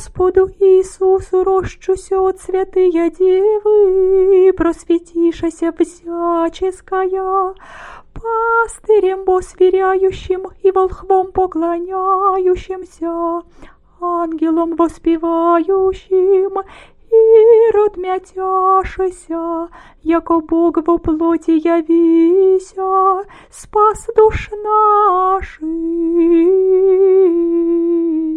Господу Иисусу рощуся от святыя девы, просветишася всяческая, пастырем бо сверяющим и волхвом поклоняющимся, ангелом воспевающим, и род мятяшися, яко Бог во плоти явися, спас душ наших.